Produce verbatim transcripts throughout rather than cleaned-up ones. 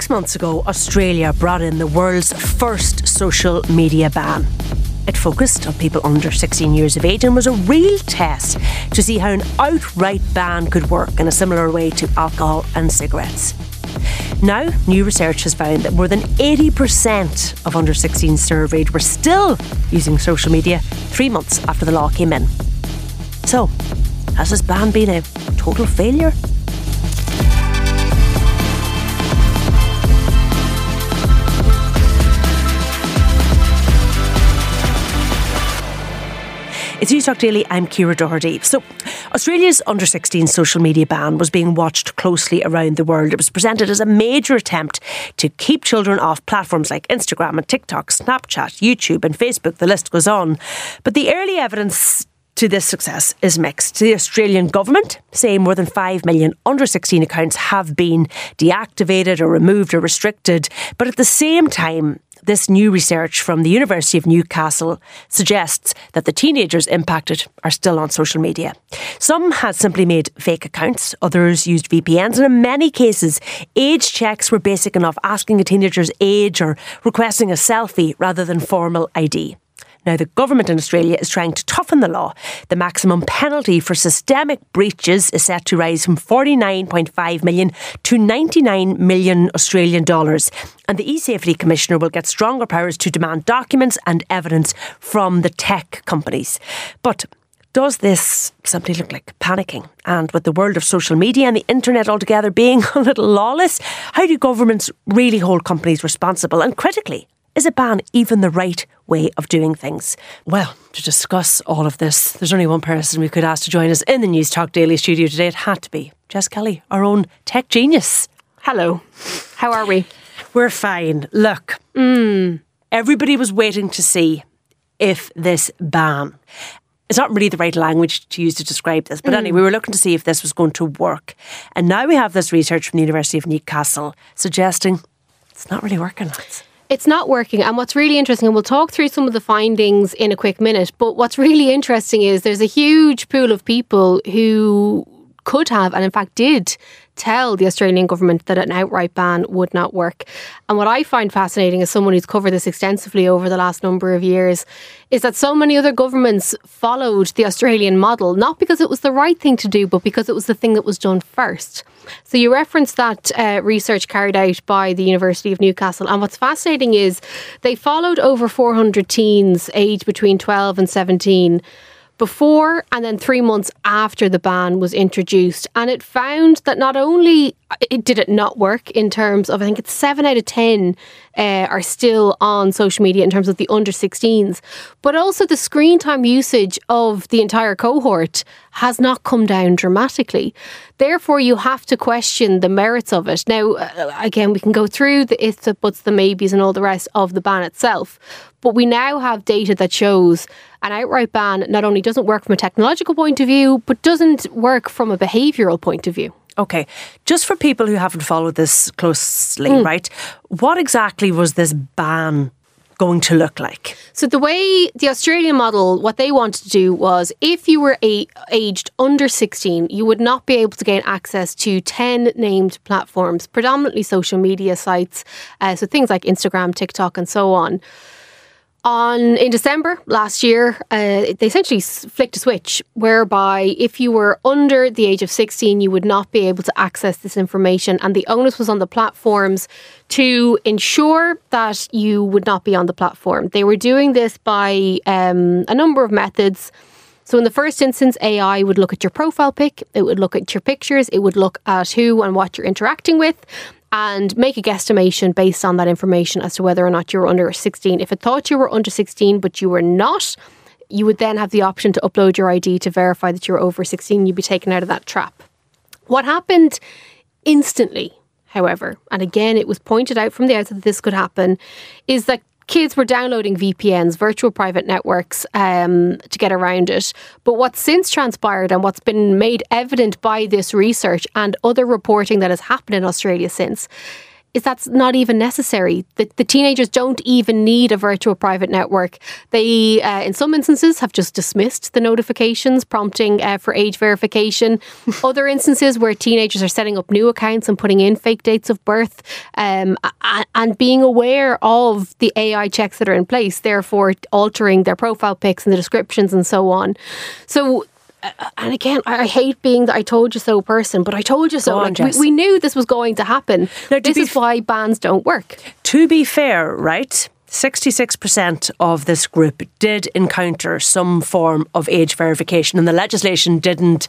Six months ago, Australia brought in the world's first social media ban. It focused on people under sixteen years of age and was a real test to see how an outright ban could work in a similar way to alcohol and cigarettes. Now, new research has found that more than eighty percent of under sixteens surveyed were still using social media three months after the law came in. So, has this ban been a total failure? It's Newstalk Daily, I'm Ciara Doherty. So, Australia's under sixteen social media ban was being watched closely around the world. It was presented as a major attempt to keep children off platforms like Instagram and TikTok, Snapchat, YouTube and Facebook, the list goes on. But the early evidence to this success is mixed. The Australian government say more than five million under sixteen accounts have been deactivated or removed or restricted. But at the same time, this new research from the University of Newcastle suggests that the teenagers impacted are still on social media. Some had simply made fake accounts, others used V P Ns, and in many cases, age checks were basic enough, asking a teenager's age or requesting a selfie rather than formal I D. Now, the government in Australia is trying to toughen the law. The maximum penalty for systemic breaches is set to rise from forty-nine point five million to ninety-nine million Australian dollars. And the eSafety Commissioner will get stronger powers to demand documents and evidence from the tech companies. But does this simply look like panicking? And with the world of social media and the internet altogether being a little lawless, how do governments really hold companies responsible? And critically, is a ban even the right way of doing things? Well, to discuss all of this, there's only one person we could ask to join us in the Newstalk Daily studio today. It had to be Jess Kelly, our own tech genius. Hello. How are we? We're fine. Look, mm. everybody was waiting to see if this ban, it's not really the right language to use to describe this, but mm. anyway, we were looking to see if this was going to work. And now we have this research from the University of Newcastle suggesting it's not really working. It's not working. And what's really interesting, and we'll talk through some of the findings in a quick minute, but what's really interesting is there's a huge pool of people who could have, and in fact did, tell the Australian government that an outright ban would not work. And what I find fascinating as someone who's covered this extensively over the last number of years is that so many other governments followed the Australian model, not because it was the right thing to do, but because it was the thing that was done first. So you referenced that uh, research carried out by the University of Newcastle. And what's fascinating is they followed over four hundred teens aged between twelve and seventeen before and then three months after the ban was introduced. And it found that not only it did it not work in terms of, I think it's seven out of ten uh, are still on social media in terms of the under sixteens, but also the screen time usage of the entire cohort has not come down dramatically. Therefore, you have to question the merits of it. Now, uh, again, we can go through the ifs, the buts, the maybes and all the rest of the ban itself. But we now have data that shows an outright ban not only doesn't work from a technological point of view, but doesn't work from a behavioural point of view. Okay, just for people who haven't followed this closely, mm. right? What exactly was this ban going to look like? So the way the Australian model, what they wanted to do was if you were a, aged under sixteen, you would not be able to gain access to ten named platforms, predominantly social media sites, uh, so things like Instagram, TikTok and so on. On in December last year, uh, they essentially flicked a switch whereby if you were under the age of sixteen, you would not be able to access this information. And the onus was on the platforms to ensure that you would not be on the platform. They were doing this by um, a number of methods. So in the first instance, A I would look at your profile pic, it would look at your pictures, it would look at who and what you're interacting with, and make a guesstimation based on that information as to whether or not you were under sixteen. If it thought you were under sixteen but you were not, you would then have the option to upload your I D to verify that you were over sixteen. You'd be taken out of that trap. What happened instantly, however, and again it was pointed out from the outset that this could happen, is that kids were downloading V P Ns, virtual private networks, um, to get around it. But what's since transpired and what's been made evident by this research and other reporting that has happened in Australia since is that's not even necessary. The, the teenagers don't even need a virtual private network. They, uh, in some instances, have just dismissed the notifications prompting uh, for age verification. Other instances where teenagers are setting up new accounts and putting in fake dates of birth, um, and, and being aware of the A I checks that are in place, therefore altering their profile pics and the descriptions and so on. So, and again, I hate being the I told you so person, but I told you so. On, like, we, we knew this was going to happen. Now, this is f- why bans don't work. To be fair, right, sixty-six percent of this group did encounter some form of age verification, and the legislation didn't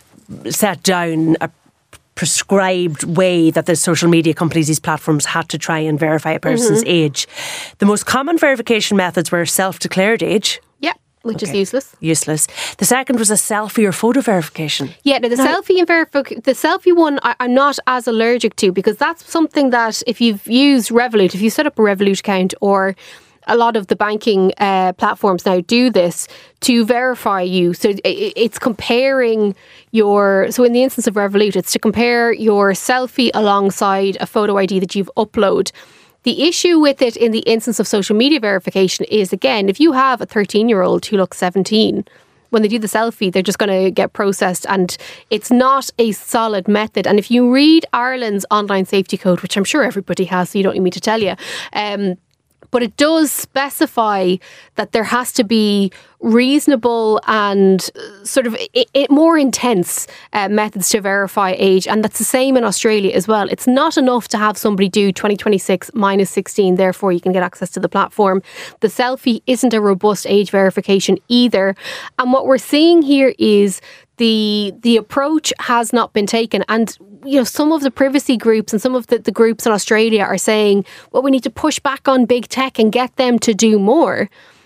set down a prescribed way that the social media companies, these platforms, had to try and verify a person's mm-hmm. age. The most common verification methods were self-declared age. Yeah. Which okay. is useless. Useless. The second was a selfie or photo verification. Yeah, no, the no. selfie and verifi- the selfie one I, I'm not as allergic to, because that's something that if you've used Revolut, if you set up a Revolut account, or a lot of the banking uh, platforms now do this to verify you. So it, it's comparing your, so in the instance of Revolut, it's to compare your selfie alongside a photo I D that you've uploaded. The issue with it in the instance of social media verification is, again, if you have a thirteen-year-old who looks seventeen, when they do the selfie, they're just going to get processed, and it's not a solid method. And if you read Ireland's online safety code, which I'm sure everybody has, so you don't need me to tell you, um, but it does specify that there has to be reasonable and sort of it, it more intense uh, methods to verify age. And that's the same in Australia as well. It's not enough to have somebody do twenty twenty-six minus sixteen, therefore you can get access to the platform. The selfie isn't a robust age verification either. And what we're seeing here is the the approach has not been taken. And you know, some of the privacy groups and some of the, the groups in Australia are saying, well, we need to push back on big tech and get them to do more.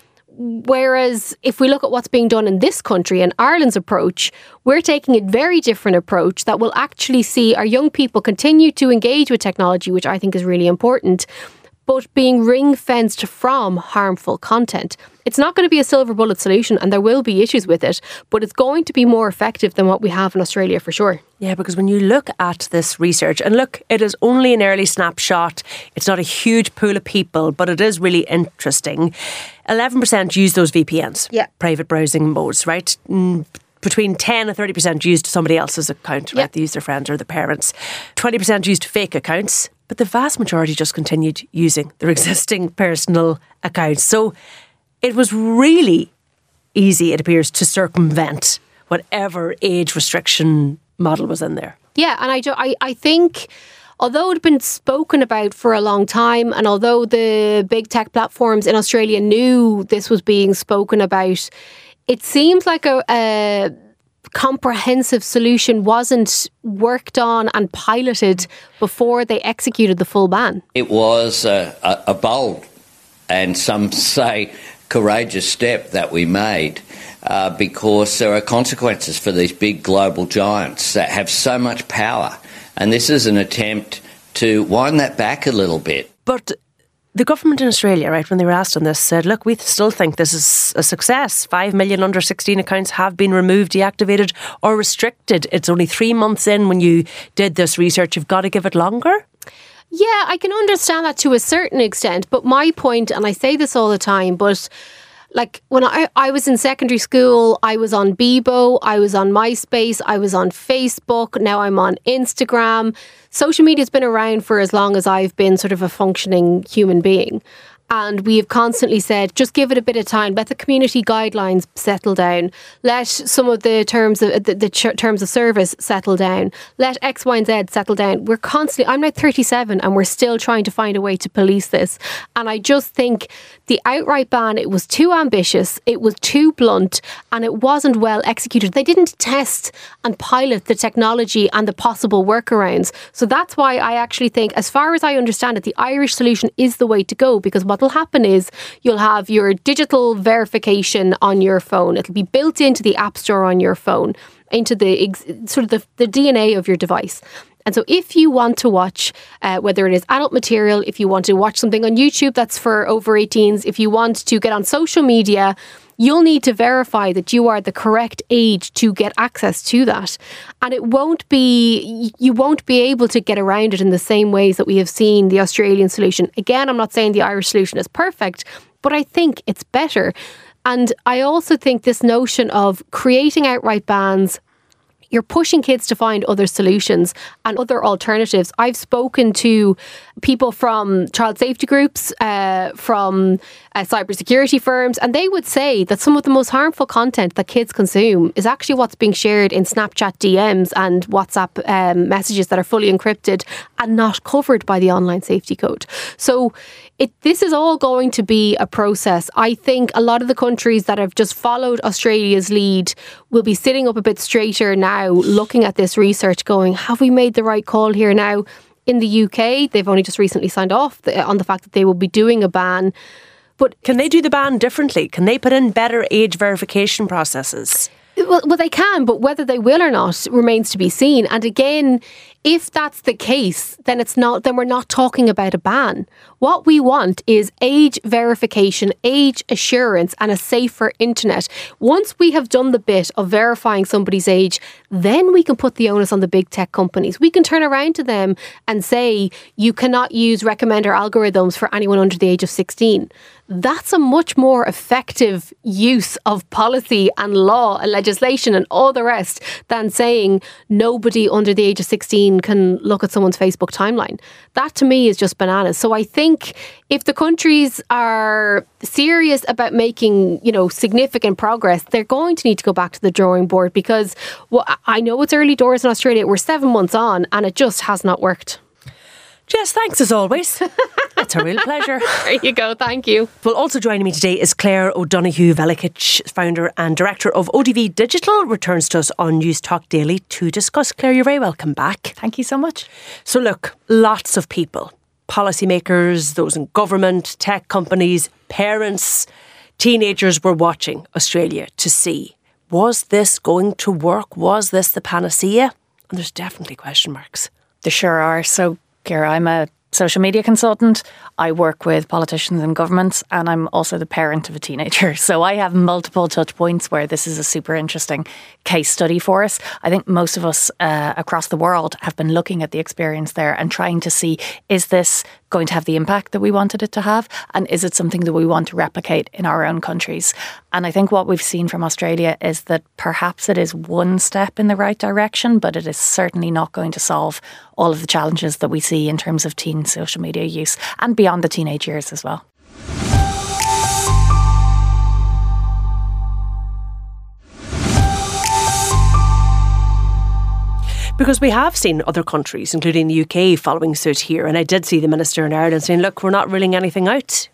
Whereas if we look at what's being done in this country and Ireland's approach, we're taking a very different approach that will actually see our young people continue to engage with technology, which I think is really important, but being ring-fenced from harmful content. It's not going to be a silver bullet solution, and there will be issues with it, but it's going to be more effective than what we have in Australia for sure. Yeah, because when you look at this research, and look, it is only an early snapshot. It's not a huge pool of people, but it is really interesting. eleven percent use those V P Ns, yeah. private browsing modes, right? Mm. Between ten and thirty percent used somebody else's account, right? Yep. They used their friends or their parents. twenty percent used fake accounts, but the vast majority just continued using their existing personal accounts. So it was really easy, it appears, to circumvent whatever age restriction model was in there. Yeah, and I, do, I, I think, although it had been spoken about for a long time, and although the big tech platforms in Australia knew this was being spoken about, it seems like a, a comprehensive solution wasn't worked on and piloted before they executed the full ban. It was a, a, a bold and some say courageous step that we made uh, because there are consequences for these big global giants that have so much power. And this is an attempt to wind that back a little bit. But the government in Australia, right, when they were asked on this, said, look, we still think this is a success. Five million under sixteen accounts have been removed, deactivated or restricted. It's only three months in when you did this research. You've got to give it longer. Yeah, I can understand that to a certain extent. But my point, and I say this all the time, but like when I, I was in secondary school, I was on Bebo, I was on MySpace, I was on Facebook, now I'm on Instagram. Social media has been around for as long as I've been sort of a functioning human being. And we have constantly said, just give it a bit of time. Let the community guidelines settle down. Let some of the terms of the, the ch- terms of service settle down. Let X, Y, and Z settle down. We're constantly, I'm now thirty-seven and we're still trying to find a way to police this. And I just think the outright ban, it was too ambitious, it was too blunt, and it wasn't well executed. They didn't test and pilot the technology and the possible workarounds. So that's why I actually think, as far as I understand it, the Irish solution is the way to go, because what will happen is you'll have your digital verification on your phone. It'll be built into the App Store on your phone, into the sort of the, the D N A of your device. And so if you want to watch, uh, whether it is adult material, if you want to watch something on YouTube that's for over eighteens, if you want to get on social media, you'll need to verify that you are the correct age to get access to that. And it won't be, you won't be able to get around it in the same ways that we have seen the Australian solution. Again, I'm not saying the Irish solution is perfect, but I think it's better. And I also think this notion of creating outright bans, you're pushing kids to find other solutions and other alternatives. I've spoken to people from child safety groups, uh, from uh, cybersecurity firms, and they would say that some of the most harmful content that kids consume is actually what's being shared in Snapchat D Ms and WhatsApp um, messages that are fully encrypted and not covered by the online safety code. So it, this is all going to be a process. I think a lot of the countries that have just followed Australia's lead will be sitting up a bit straighter now, looking at this research going, have we made the right call here now? In the U K, they've only just recently signed off on the fact that they will be doing a ban. But can they do the ban differently? Can they put in better age verification processes? Well, well, they can, but whether they will or not remains to be seen. And again, if that's the case, then it's not. Then we're not talking about a ban. What we want is age verification, age assurance, and a safer internet. Once we have done the bit of verifying somebody's age, then we can put the onus on the big tech companies. We can turn around to them and say, you cannot use recommender algorithms for anyone under the age of sixteen. That's a much more effective use of policy and law and legislation and all the rest than saying nobody under the age of sixteen can look at someone's Facebook timeline. That to me is just bananas. So I think if the countries are serious about making, you know, significant progress, they're going to need to go back to the drawing board, because well, I know it's early doors in Australia. We're seven months on and it just has not worked. Jess, thanks as always. It's a real pleasure. There you go. Thank you. Well, also joining me today is Claire O'Donoghue-Velikic, founder and director of O D V Digital, returns to us on News Talk Daily to discuss. Claire, you're very welcome back. Thank you so much. So look, lots of people, policymakers, those in government, tech companies, parents, teenagers were watching Australia to see, was this going to work? Was this the panacea? And there's definitely question marks. There sure are. So, Ciara, I'm a social media consultant. I work with politicians and governments, and I'm also the parent of a teenager. So I have multiple touch points where this is a super interesting case study for us. I think most of us uh, across the world have been looking at the experience there and trying to see, is this going to have the impact that we wanted it to have? And is it something that we want to replicate in our own countries? And I think what we've seen from Australia is that perhaps it is one step in the right direction, but it is certainly not going to solve all of the challenges that we see in terms of teen social media use and beyond the teenage years as well. Because we have seen other countries, including the U K, following suit here. And I did see the Minister in Ireland saying, look, we're not ruling anything out.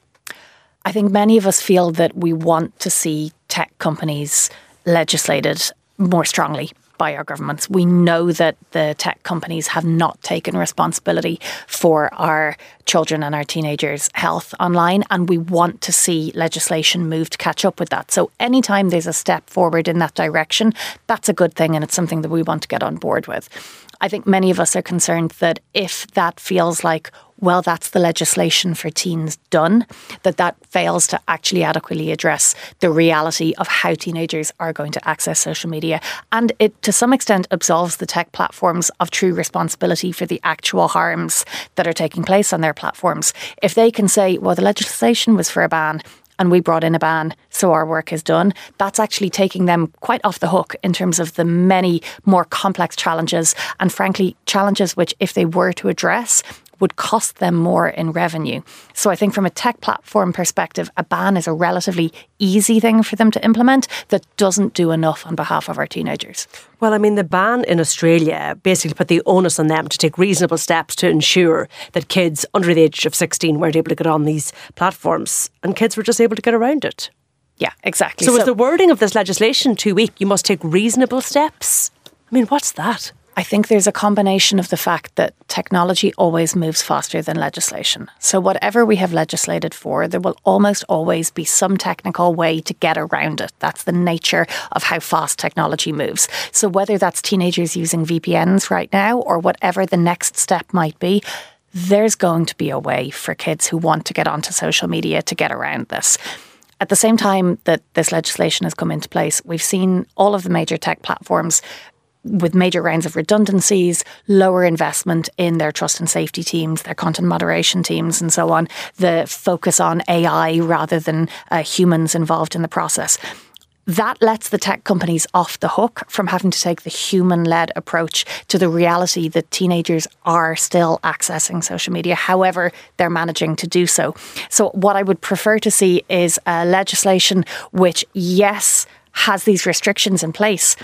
I think many of us feel that we want to see tech companies legislated more strongly by our governments. We know that the tech companies have not taken responsibility for our children and our teenagers' health online, and we want to see legislation move to catch up with that. So anytime there's a step forward in that direction, that's a good thing, and it's something that we want to get on board with. I think many of us are concerned that if that feels like, well, that's the legislation for teens done, that that fails to actually adequately address the reality of how teenagers are going to access social media. And it, to some extent, absolves the tech platforms of true responsibility for the actual harms that are taking place on their platforms. If they can say, well, the legislation was for a ban, and we brought in a ban, so our work is done, that's actually taking them quite off the hook in terms of the many more complex challenges, and frankly, challenges which, if they were to address, would cost them more in revenue. So I think from a tech platform perspective, a ban is a relatively easy thing for them to implement that doesn't do enough on behalf of our teenagers. Well, I mean, the ban in Australia basically put the onus on them to take reasonable steps to ensure that kids under the age of sixteen weren't able to get on these platforms, and kids were just able to get around it. Yeah, exactly. So, so is the wording of this legislation too weak? You must take reasonable steps? I mean, what's that? I think there's a combination of the fact that technology always moves faster than legislation. So whatever we have legislated for, there will almost always be some technical way to get around it. That's the nature of how fast technology moves. So whether that's teenagers using V P Ns right now or whatever the next step might be, there's going to be a way for kids who want to get onto social media to get around this. at the same time that this legislation has come into place, we've seen all of the major tech platforms with major rounds of redundancies, lower investment in their trust and safety teams, their content moderation teams and so on, the focus on A I rather than uh, humans involved in the process. That lets the tech companies off the hook from having to take the human-led approach to the reality that teenagers are still accessing social media, however they're managing to do so. So what I would prefer to see is a legislation which, yes, has these restrictions in place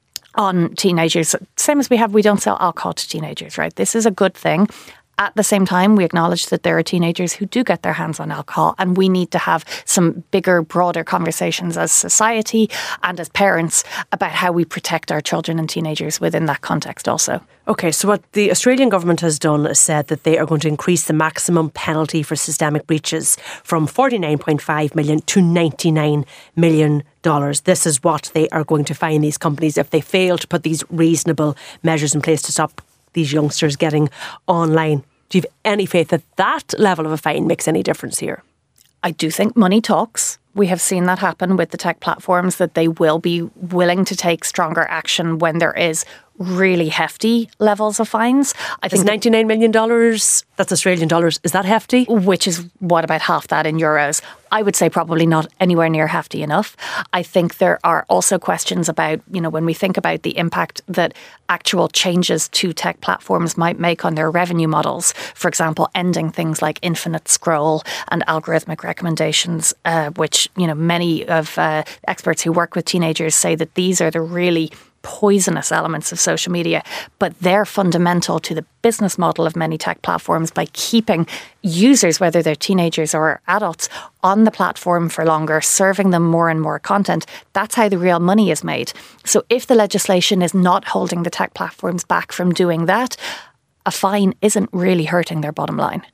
on teenagers. Same as we have, we don't sell alcohol to teenagers, right? This is a good thing. At the same time, we acknowledge that there are teenagers who do get their hands on alcohol, and we need to have some bigger, broader conversations as society and as parents about how we protect our children and teenagers within that context also. OK, so what the Australian government has done is said that they are going to increase the maximum penalty for systemic breaches from forty-nine point five million dollars to ninety-nine million dollars. This is what they are going to fine these companies if they fail to put these reasonable measures in place to stop these youngsters getting online. Do you have any faith that that level of a fine makes any difference here? I do think money talks. We have seen that happen with the tech platforms, that they will be willing to take stronger action when there is really hefty levels of fines. I think is ninety-nine million dollars, that's Australian dollars, is that hefty? Which is, what, about half that in euros? I would say probably not anywhere near hefty enough. I think there are also questions about, you know, when we think about the impact that actual changes to tech platforms might make on their revenue models. For example, ending things like infinite scroll and algorithmic recommendations, uh, which, you know, many of uh, experts who work with teenagers say that these are the really poisonous elements of social media, but they're fundamental to the business model of many tech platforms by keeping users, whether they're teenagers or adults, on the platform for longer, serving them more and more content. That's how the real money is made. So if the legislation is not holding the tech platforms back from doing that, a fine isn't really hurting their bottom line.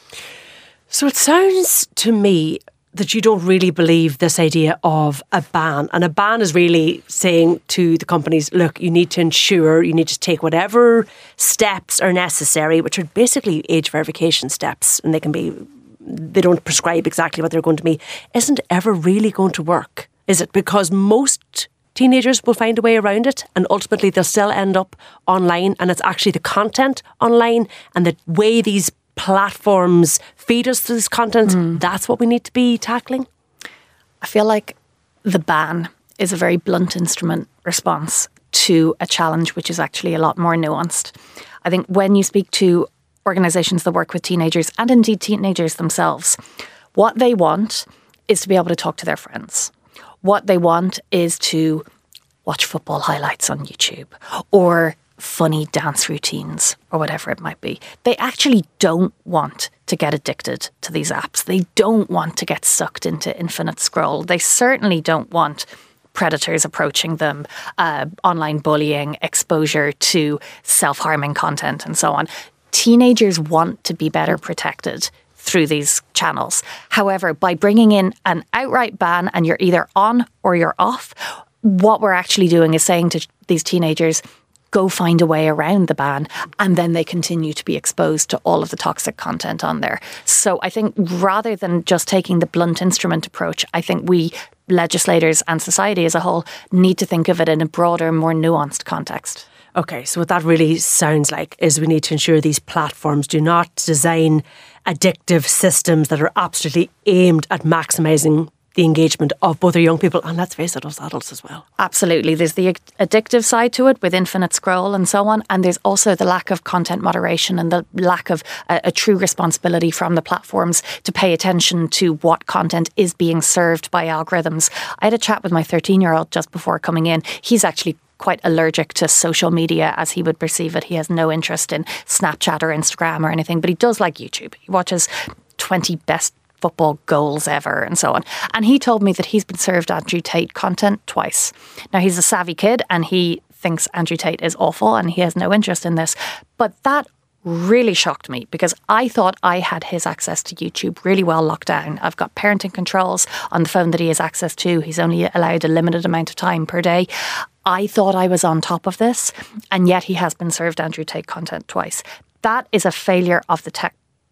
So it sounds to me that you don't really believe this idea of a ban. And a ban is really saying to the companies, look, you need to ensure, you need to take whatever steps are necessary, which are basically age verification steps, and they can be, they don't prescribe exactly what they're going to be, isn't ever really going to work, is it? Because most teenagers will find a way around it, and ultimately they'll still end up online, and it's actually the content online and the way these platforms feed us this content, mm. that's what we need to be tackling? I feel like the ban is a very blunt instrument response to a challenge which is actually a lot more nuanced. I think when you speak to organisations that work with teenagers, and indeed teenagers themselves, what they want is to be able to talk to their friends. What they want is to watch football highlights on YouTube, or funny dance routines, or whatever it might be. They actually don't want to get addicted to these apps. They don't want to get sucked into infinite scroll. They certainly don't want predators approaching them, uh, online bullying, exposure to self-harming content and so on. Teenagers want to be better protected through these channels. However, by bringing in an outright ban and you're either on or you're off, what we're actually doing is saying to these teenagers, go find a way around the ban, and then they continue to be exposed to all of the toxic content on there. So I think rather than just taking the blunt instrument approach, I think we legislators and society as a whole need to think of it in a broader, more nuanced context. OK, so what that really sounds like is we need to ensure these platforms do not design addictive systems that are absolutely aimed at maximising the engagement of both our young people and, let's face it, us adults as well. Absolutely. There's the addictive side to it with infinite scroll and so on. And there's also the lack of content moderation and the lack of a, a true responsibility from the platforms to pay attention to what content is being served by algorithms. I had a chat with my thirteen-year-old just before coming in. He's actually quite allergic to social media as he would perceive it. He has no interest in Snapchat or Instagram or anything, but he does like YouTube. He watches twenty best football goals ever and so on. And he told me that he's been served Andrew Tate content twice. Now, he's a savvy kid and he thinks Andrew Tate is awful and he has no interest in this. But that really shocked me because I thought I had his access to YouTube really well locked down. I've got parenting controls on the phone that he has access to. He's only allowed a limited amount of time per day. I thought I was on top of this, and yet he has been served Andrew Tate content twice. That is a failure of the tech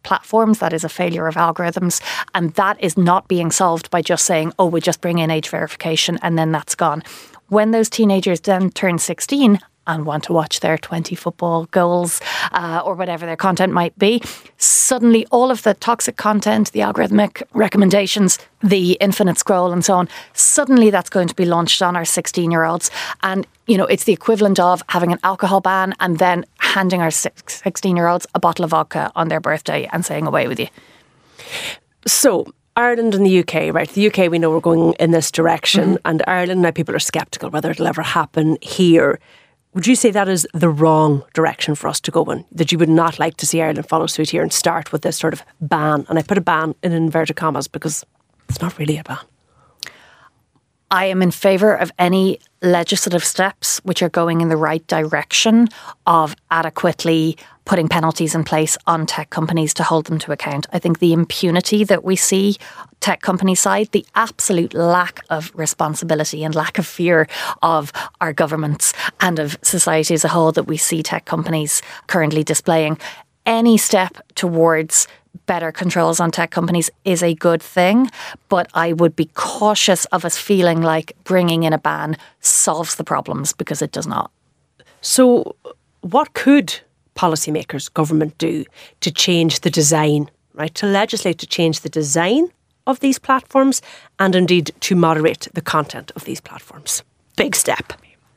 platforms. That is a failure of algorithms. And that is not being solved by just saying, oh, we just bring in age verification and then that's gone. When those teenagers then turn sixteen and want to watch their twenty football goals uh, or whatever their content might be, suddenly all of the toxic content, the algorithmic recommendations, the infinite scroll and so on, suddenly that's going to be launched on our sixteen-year-olds. And, you know, it's the equivalent of having an alcohol ban and then handing our sixteen-year-olds a bottle of vodka on their birthday and saying, away with you. So Ireland and the U K, right? The U K, we know we're going in this direction. Mm-hmm. And Ireland, now people are sceptical whether it'll ever happen here. Would you say that is the wrong direction for us to go in? That you would not like to see Ireland follow suit here and start with this sort of ban? And I put a ban in inverted commas because it's not really a ban. I am in favour of any legislative steps which are going in the right direction of adequately putting penalties in place on tech companies to hold them to account. I think the impunity that we see tech company side, the absolute lack of responsibility and lack of fear of our governments and of society as a whole that we see tech companies currently displaying, any step towards better controls on tech companies is a good thing, but I would be cautious of us feeling like bringing in a ban solves the problems, because it does not. So what could policymakers, government do to change the design, right? To legislate to change the design of these platforms and indeed to moderate the content of these platforms? Big step.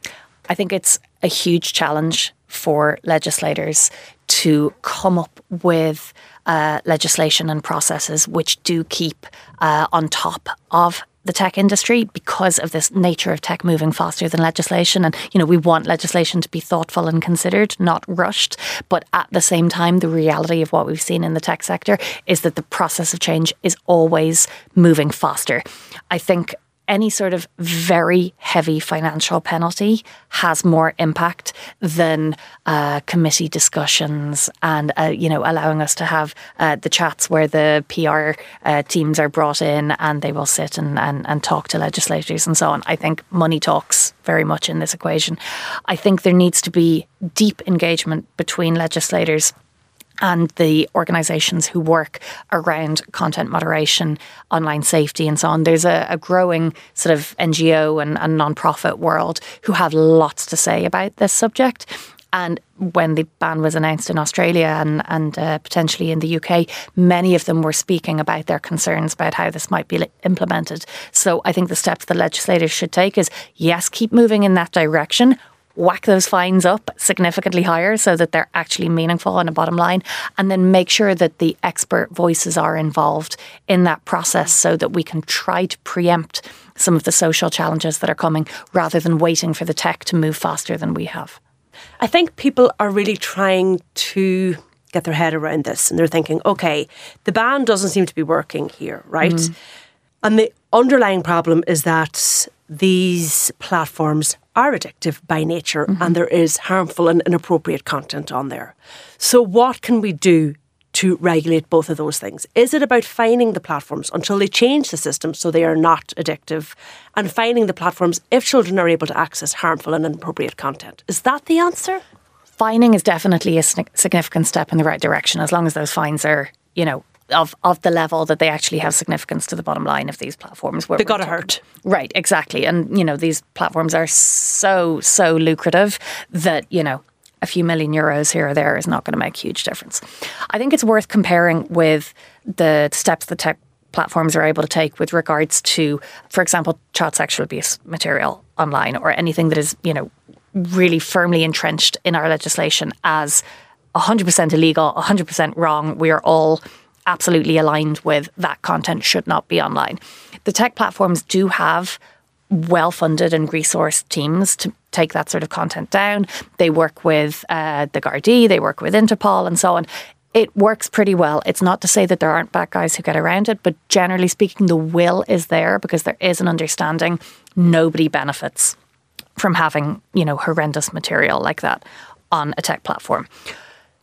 I think it's a huge challenge for legislators to come up with uh, legislation and processes which do keep uh, on top of the tech industry, because of this nature of tech moving faster than legislation. And, you know, we want legislation to be thoughtful and considered, not rushed. But at the same time, the reality of what we've seen in the tech sector is that the process of change is always moving faster. I think any sort of very heavy financial penalty has more impact than uh, committee discussions and, uh, you know, allowing us to have uh, the chats where the P R uh, teams are brought in and they will sit and, and, and talk to legislators and so on. I think money talks very much in this equation. I think there needs to be deep engagement between legislators and the organisations who work around content moderation, online safety and so on. There's a, a growing sort of N G O and, and non-profit world who have lots to say about this subject. And when the ban was announced in Australia and, and uh, potentially in the U K, many of them were speaking about their concerns about how this might be implemented. So I think the steps the legislators should take is, yes, keep moving in that direction, whack those fines up significantly higher so that they're actually meaningful on a bottom line, and then make sure that the expert voices are involved in that process so that we can try to preempt some of the social challenges that are coming rather than waiting for the tech to move faster than we have. I think people are really trying to get their head around this, and they're thinking, okay, the ban doesn't seem to be working here, right? Mm. And the underlying problem is that these platforms are addictive by nature, mm-hmm. and there is harmful and inappropriate content on there. So what can we do to regulate both of those things? Is it about fining the platforms until they change the system so they are not addictive, and fining the platforms if children are able to access harmful and inappropriate content? Is that the answer? Fining is definitely a significant step in the right direction, as long as those fines are, you know, of, of the level that they actually have significance to the bottom line of these platforms. They got to hurt. Right, exactly. And, you know, these platforms are so, so lucrative that, you know, a few million euros here or there is not going to make a huge difference. I think it's worth comparing with the steps the tech platforms are able to take with regards to, for example, child sexual abuse material online, or anything that is, you know, really firmly entrenched in our legislation as one hundred percent illegal, one hundred percent wrong. We are all absolutely aligned with that content should not be online. The tech platforms do have well-funded and resourced teams to take that sort of content down. They work with uh, the Gardaí, they work with Interpol and so on. It works pretty well. It's not to say that there aren't bad guys who get around it, but generally speaking, the will is there because there is an understanding nobody benefits from having, you know, horrendous material like that on a tech platform.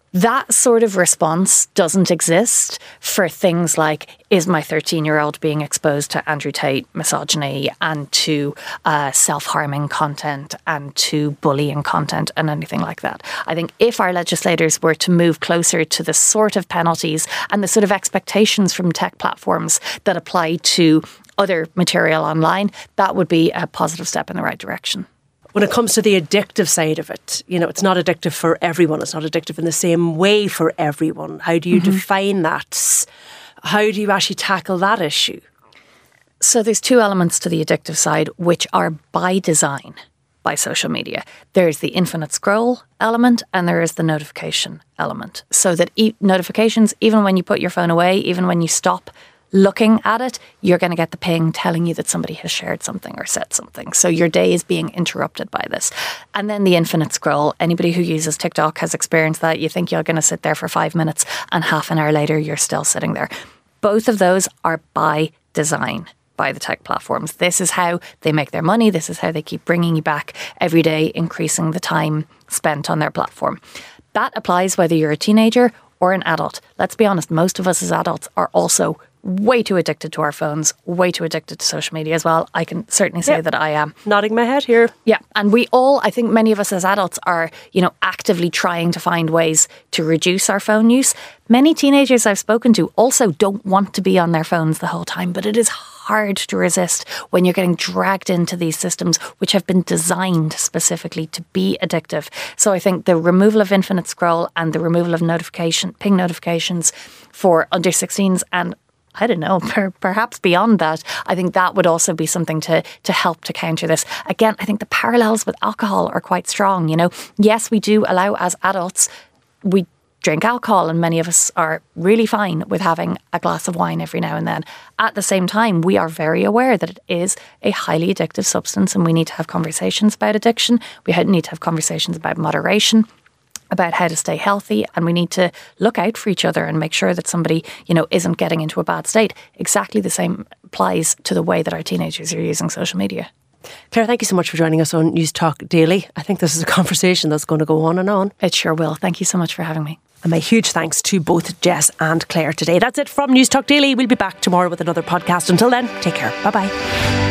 That sort of response doesn't exist for things like, is my thirteen-year-old being exposed to Andrew Tate misogyny and to uh, self-harming content and to bullying content and anything like that. I think if our legislators were to move closer to the sort of penalties and the sort of expectations from tech platforms that apply to other material online, that would be a positive step in the right direction. When it comes to the addictive side of it, you know, it's not addictive for everyone. It's not addictive in the same way for everyone. How do you mm-hmm. define that? How do you actually tackle that issue? So there's two elements to the addictive side, which are by design by social media. There's the infinite scroll element and there is the notification element. So that e- notifications, even when you put your phone away, even when you stop looking at it, you're going to get the ping telling you that somebody has shared something or said something. So your day is being interrupted by this. And then the infinite scroll. Anybody who uses TikTok has experienced that. You think you're going to sit there for five minutes and half an hour later, you're still sitting there. Both of those are by design by the tech platforms. This is how they make their money. This is how they keep bringing you back every day, increasing the time spent on their platform. That applies whether you're a teenager or an adult. Let's be honest, most of us as adults are also way too addicted to our phones, way too addicted to social media as well. I can certainly say yep. that I am. Nodding my head here. Yeah. And we all, I think many of us as adults are, you know, actively trying to find ways to reduce our phone use. Many teenagers I've spoken to also don't want to be on their phones the whole time, but it is hard to resist when you're getting dragged into these systems which have been designed specifically to be addictive. So I think the removal of infinite scroll and the removal of notification, ping notifications for under sixteens and I don't know, per, perhaps beyond that, I think that would also be something to to help to counter this. Again, I think the parallels with alcohol are quite strong. You know, yes, we do allow as adults, we drink alcohol and many of us are really fine with having a glass of wine every now and then. At the same time, we are very aware that it is a highly addictive substance and we need to have conversations about addiction. We need to have conversations about moderation, about how to stay healthy, and we need to look out for each other and make sure that somebody, you know, isn't getting into a bad state. Exactly the same applies to the way that our teenagers are using social media. Claire, thank you so much for joining us on News Talk Daily. I think this is a conversation that's going to go on and on. It sure will. Thank you so much for having me. And my huge thanks to both Jess and Claire today. That's it from News Talk Daily. We'll be back tomorrow with another podcast. Until then, take care. Bye-bye.